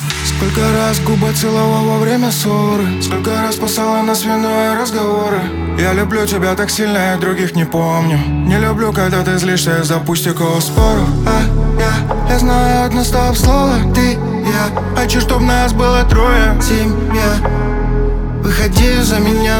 Сколько раз губы целовал во время ссоры, сколько раз спасала нас вино и разговоры. Я люблю тебя так сильно, я других не помню. Не люблю, когда ты злишься из-за пустяков споров. Я знаю одно стоп-слово, ты, я. Хочу, чтоб нас было трое, семья. Выходи за меня.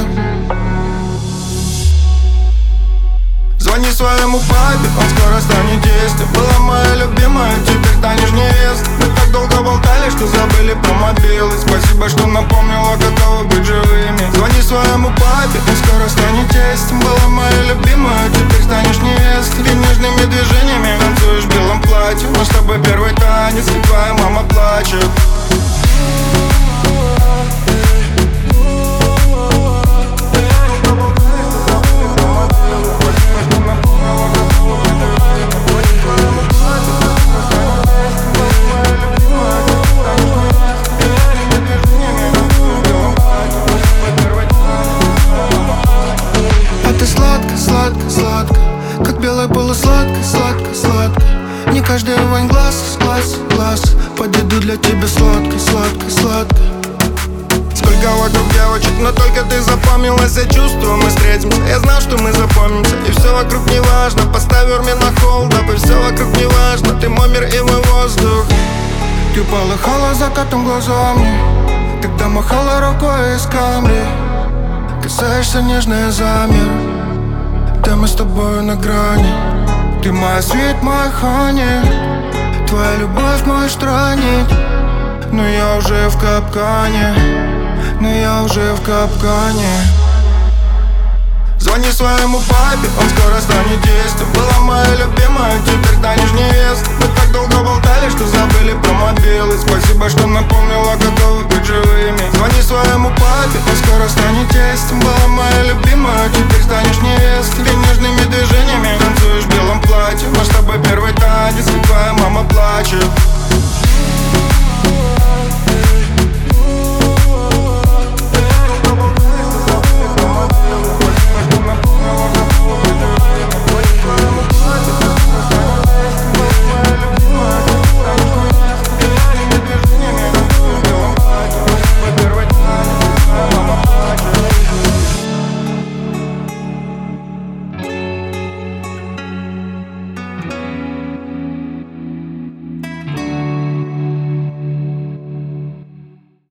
Звони своему папе, он скоро станет тестем. Была моя любимая, теперь станешь невестой. Мы так долго болтали, что забыли про мобилы. Спасибо, что напомнила, каково быть живыми. Звони своему папе, он скоро станет тестем. Была моя любимая, теперь станешь невестой. Ты нежными движениями танцуешь в белом платье. Мы с тобой первый танец, и твоя мама плачет. Сладко, как белая полусладко, сладко. Не каждый вонь глаз, подойду для тебя сладко. Сколько вокруг девочек, но только ты запомнилась. Я чувствую, мы встретимся, я знал, что мы запомнимся. И все вокруг не важно, поставь меня на холд. И все вокруг не важно, ты мой мир и мой воздух. Ты полыхала закатом глазами, когда махала рукой из камри. Касаешься нежно, замер. Да мы с тобой на грани. Ты моя свет, моя хани. Твоя любовь мой странник. Но я уже в капкане. Звони своему папе, он скоро станет тестем. Была моя любимая, теперь станешь невестой. Мы так долго болтали, что забыли про мобилы. Спасибо, что напомнила, каково быть живыми. Звони своему папе, он скоро станет тестем. Была моя любимая, теперь станешь невестой. Ты нежными движениями танцуешь в белом платье. Мы с тобой первый танец, и твоя мама плачет.